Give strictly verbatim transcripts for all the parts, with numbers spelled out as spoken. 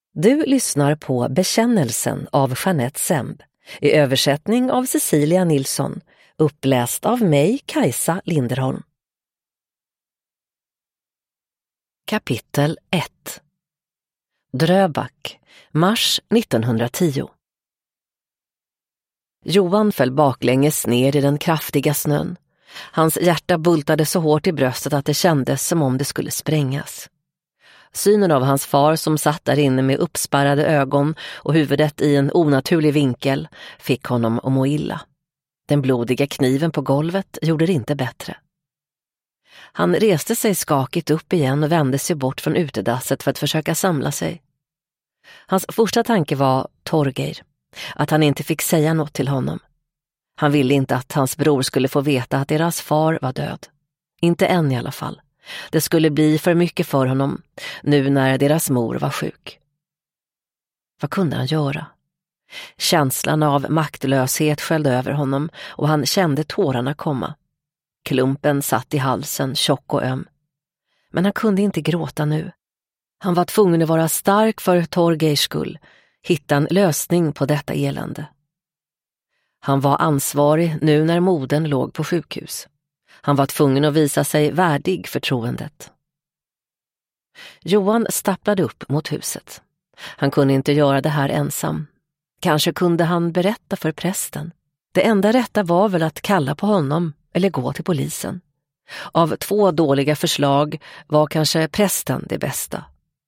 Du lyssnar på Bekännelsen av Jeanette Semb i översättning av Cecilia Nilsson, uppläst av mig, Kajsa Linderholm. Kapitel ett. Dröbak, mars nittonhundratio. Johan föll baklänges ner i den kraftiga snön. Hans hjärta bultade så hårt i bröstet att det kändes som om det skulle sprängas. Synen av hans far som satt där inne med uppspärrade ögon och huvudet i en onaturlig vinkel fick honom att må illa. Den blodiga kniven på golvet gjorde det inte bättre. Han reste sig skakigt upp igen och vände sig bort från utedasset för att försöka samla sig. Hans första tanke var Torgeir, att han inte fick säga något till honom. Han ville inte att hans bror skulle få veta att deras far var död. Inte än i alla fall. Det skulle bli för mycket för honom, nu när deras mor var sjuk. Vad kunde han göra? Känslan av maktlöshet sköljde över honom och han kände tårarna komma. Klumpen satt i halsen, tjock och öm. Men han kunde inte gråta nu. Han var tvungen att vara stark för Torgeirs skull, hitta en lösning på detta elände. Han var ansvarig nu när modern låg på sjukhus. Han var tvungen att visa sig värdig förtroendet. Johan stapplade upp mot huset. Han kunde inte göra det här ensam. Kanske kunde han berätta för prästen. Det enda rätta var väl att kalla på honom eller gå till polisen. Av två dåliga förslag var kanske prästen det bästa.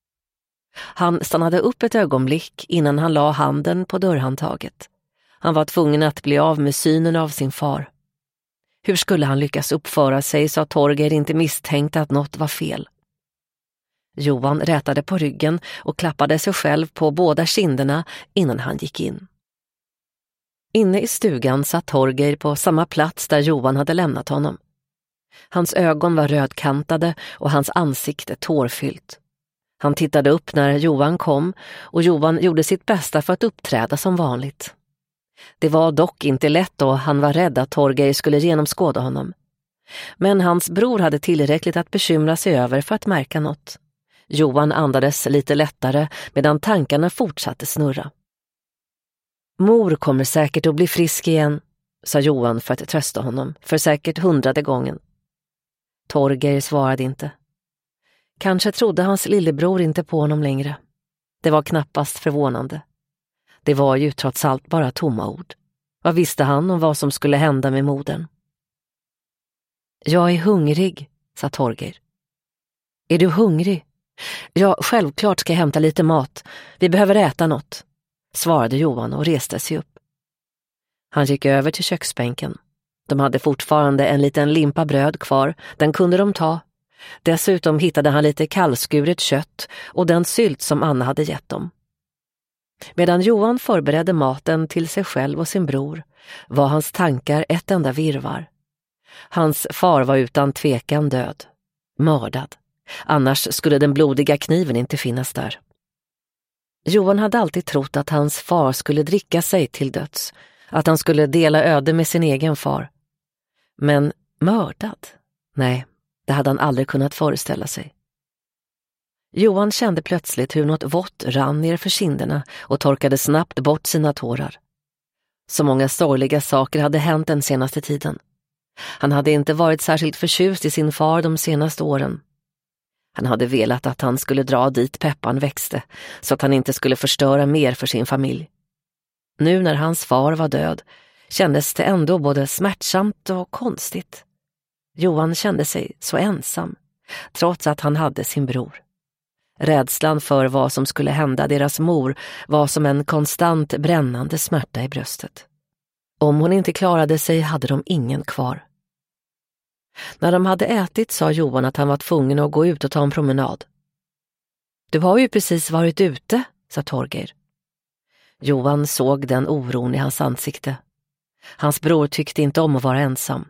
Han stannade upp ett ögonblick innan han la handen på dörrhandtaget. Han var tvungen att bli av med synen av sin far. Hur skulle han lyckas uppföra sig så att Torgeir inte misstänkte att något var fel? Johan rätade på ryggen och klappade sig själv på båda kinderna innan han gick in. Inne i stugan satt Torgeir på samma plats där Johan hade lämnat honom. Hans ögon var rödkantade och hans ansikte tårfyllt. Han tittade upp när Johan kom och Johan gjorde sitt bästa för att uppträda som vanligt. Det var dock inte lätt och han var rädd att Torgeir skulle genomskåda honom. Men hans bror hade tillräckligt att bekymra sig över för att märka något. Johan andades lite lättare medan tankarna fortsatte snurra. Mor kommer säkert att bli frisk igen, sa Johan för att trösta honom, för säkert hundrade gången. Torgeir svarade inte. Kanske trodde hans lillebror inte på honom längre. Det var knappast förvånande. Det var ju trots allt bara tomma ord. Vad visste han om vad som skulle hända med modern? Jag är hungrig, sa Torgeir. Är du hungrig? Ja, självklart ska jag hämta lite mat. Vi behöver äta något, svarade Johan och reste sig upp. Han gick över till köksbänken. De hade fortfarande en liten limpa bröd kvar, den kunde de ta. Dessutom hittade han lite kallskuret kött och den sylt som Anna hade gett dem. Medan Johan förberedde maten till sig själv och sin bror var hans tankar ett enda virvar. Hans far var utan tvekan död, mördad. Annars skulle den blodiga kniven inte finnas där. Johan hade alltid trott att hans far skulle dricka sig till döds, att han skulle dela öde med sin egen far. Men mördad? Nej, det hade han aldrig kunnat föreställa sig. Johan kände plötsligt hur något vått rann ner för kinderna och torkade snabbt bort sina tårar. Så många sorgliga saker hade hänt den senaste tiden. Han hade inte varit särskilt förtjust i sin far de senaste åren. Han hade velat att han skulle dra dit peppan växte så att han inte skulle förstöra mer för sin familj. Nu när hans far var död kändes det ändå både smärtsamt och konstigt. Johan kände sig så ensam, trots att han hade sin bror. Rädslan för vad som skulle hända deras mor var som en konstant brännande smärta i bröstet. Om hon inte klarade sig hade de ingen kvar. När de hade ätit sa Johan att han var tvungen att gå ut och ta en promenad. Du har ju precis varit ute, sa Torgeir. Johan såg den oron i hans ansikte. Hans bror tyckte inte om att vara ensam.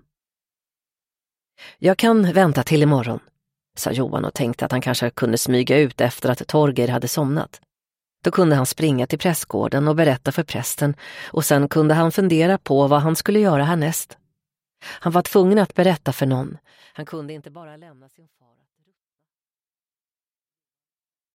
Jag kan vänta till imorgon, sa Johan och tänkte att han kanske kunde smyga ut efter att Torgeir hade somnat. Då kunde han springa till prästgården och berätta för prästen och sen kunde han fundera på vad han skulle göra härnäst. Han var tvungen att berätta för någon. Han kunde inte bara lämna sin far.